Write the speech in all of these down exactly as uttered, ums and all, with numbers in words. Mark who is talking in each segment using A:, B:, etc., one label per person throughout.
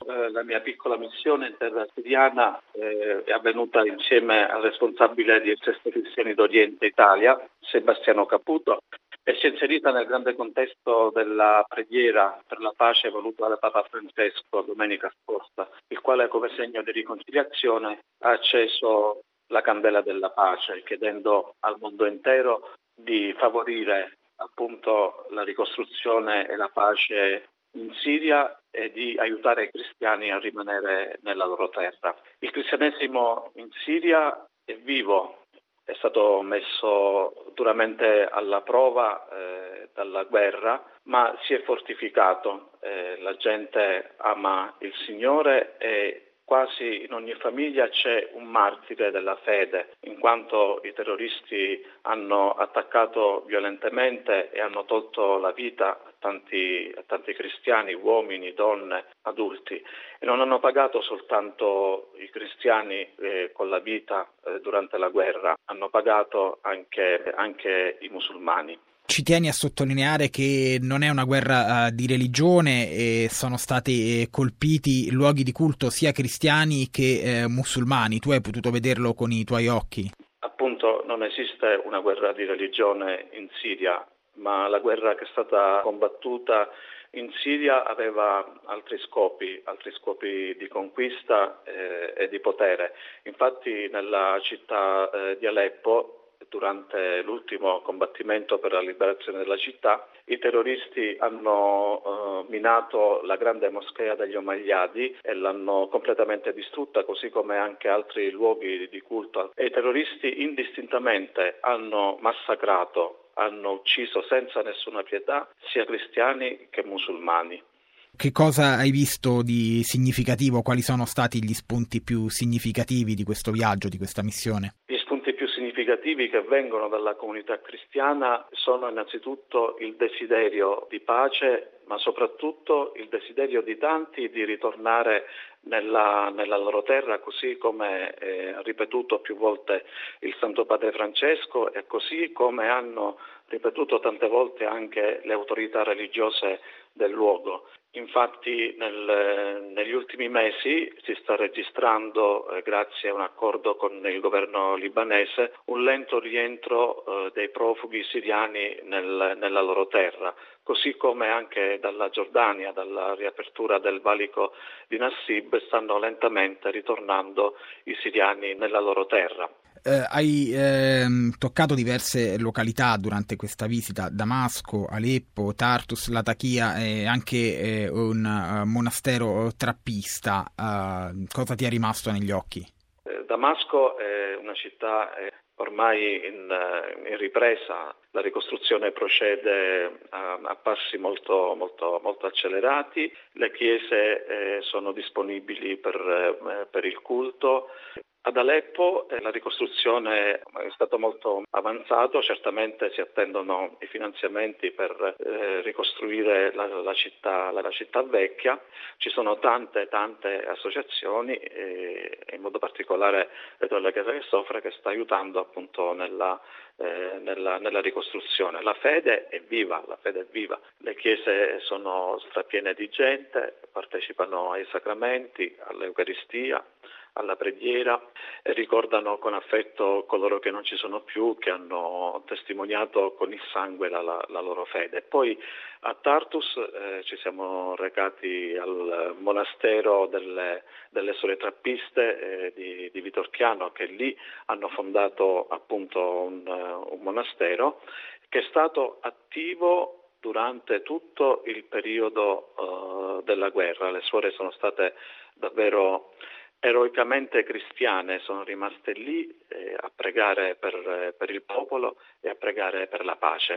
A: Eh, la mia piccola missione in terra siriana eh, è avvenuta insieme al responsabile di Eccesso Cristiani d'Oriente Italia, Sebastiano Caputo, e si è inserita nel grande contesto della preghiera per la pace voluta da Papa Francesco domenica scorsa, il quale come segno di riconciliazione ha acceso la candela della pace, chiedendo al mondo intero di favorire appunto la ricostruzione e la pace in Siria e di aiutare i cristiani a rimanere nella loro terra. Il cristianesimo in Siria è vivo, è stato messo duramente alla prova eh, dalla guerra, ma si è fortificato. Eh, la gente ama il Signore e quasi in ogni famiglia c'è un martire della fede, in quanto i terroristi hanno attaccato violentemente e hanno tolto la vita a tanti, a tanti cristiani, uomini, donne, adulti, e non hanno pagato soltanto i cristiani eh, con la vita eh, durante la guerra, hanno pagato anche, anche i musulmani.
B: Ci tieni a sottolineare che non è una guerra uh, di religione e sono stati eh, colpiti luoghi di culto sia cristiani che eh, musulmani. Tu hai potuto vederlo con i tuoi occhi?
A: Appunto, non esiste una guerra di religione in Siria, ma la guerra che è stata combattuta in Siria aveva altri scopi, altri scopi di conquista eh, e di potere. Infatti nella città eh, di Aleppo, durante l'ultimo combattimento per la liberazione della città, i terroristi hanno eh, minato la grande moschea degli Omayyadi e l'hanno completamente distrutta, così come anche altri luoghi di culto. E i terroristi indistintamente hanno massacrato, hanno ucciso senza nessuna pietà sia cristiani che musulmani.
B: Che cosa hai visto di significativo? Quali sono stati gli spunti più significativi di questo viaggio, di questa missione?
A: Gli spunti più significativi che vengono dalla comunità cristiana sono innanzitutto il desiderio di pace, ma soprattutto il desiderio di tanti di ritornare nella, nella loro terra, così come eh, ha ripetuto più volte il Santo Padre Francesco e così come hanno ripetuto tante volte anche le autorità religiose del luogo. Infatti nel, negli ultimi mesi si sta registrando, eh, grazie a un accordo con il governo libanese, un lento rientro eh, dei profughi siriani nel, nella loro terra, così come anche dalla Giordania, dalla riapertura del valico di Nassib, stanno lentamente ritornando i siriani nella loro terra.
B: Eh, hai ehm, toccato diverse località durante questa visita: Damasco, Aleppo, Tartus, Latakia e anche eh, un uh, monastero trappista. Uh, cosa ti è rimasto negli occhi?
A: Eh, Damasco è una città eh, ormai in, in ripresa, la ricostruzione procede a, a passi molto, molto, molto accelerati, le chiese eh, sono disponibili per, eh, per il culto. Ad Aleppo eh, la ricostruzione è stata molto avanzata, certamente si attendono i finanziamenti per eh, ricostruire la, la, città, la, la città vecchia. Ci sono tante tante associazioni e in modo particolare la Chiesa che soffre, che sta aiutando appunto nella, eh, nella, nella ricostruzione. La fede è viva, la fede è viva, le chiese sono strapiene di gente, partecipano ai sacramenti, all'Eucaristia, alla preghiera e ricordano con affetto coloro che non ci sono più, che hanno testimoniato con il sangue la, la, la loro fede. Poi a Tartus eh, ci siamo recati al monastero delle, delle Sore Trappiste eh, di, di Vitorchiano, che lì hanno fondato appunto un, un monastero che è stato attivo durante tutto il periodo uh, della guerra. Le suore sono state davvero eroicamente cristiane, sono rimaste lì eh, a pregare per, per il popolo e a pregare per la pace.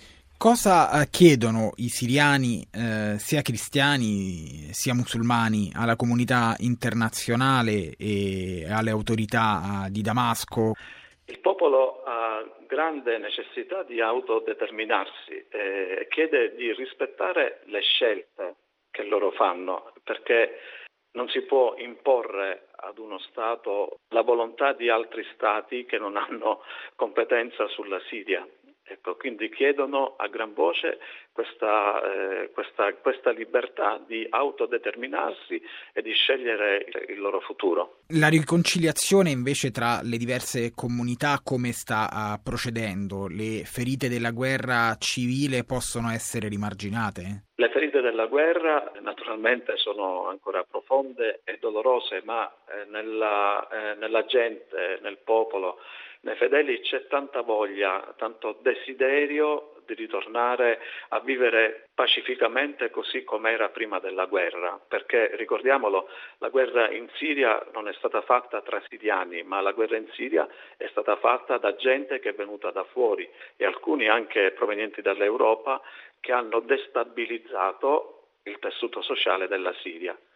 B: Cosa chiedono i siriani, eh, sia cristiani sia musulmani, alla comunità internazionale e alle autorità di Damasco?
A: Il popolo ha grande necessità di autodeterminarsi e eh, chiede di rispettare le scelte che loro fanno, perché non si può imporre ad uno Stato la volontà di altri Stati che non hanno competenza sulla Siria. Ecco, quindi chiedono a gran voce questa, eh, questa, questa libertà di autodeterminarsi e di scegliere il loro futuro.
B: La riconciliazione invece tra le diverse comunità come sta uh, procedendo? Le ferite della guerra civile possono essere rimarginate?
A: Le ferite della guerra naturalmente sono ancora profonde e dolorose, ma eh, nella, eh, nella gente, nel popolo, nei fedeli c'è tanta voglia, tanto desiderio di ritornare a vivere pacificamente così come era prima della guerra, perché ricordiamolo, la guerra in Siria non è stata fatta tra siriani, ma la guerra in Siria è stata fatta da gente che è venuta da fuori e alcuni anche provenienti dall'Europa che hanno destabilizzato il tessuto sociale della Siria.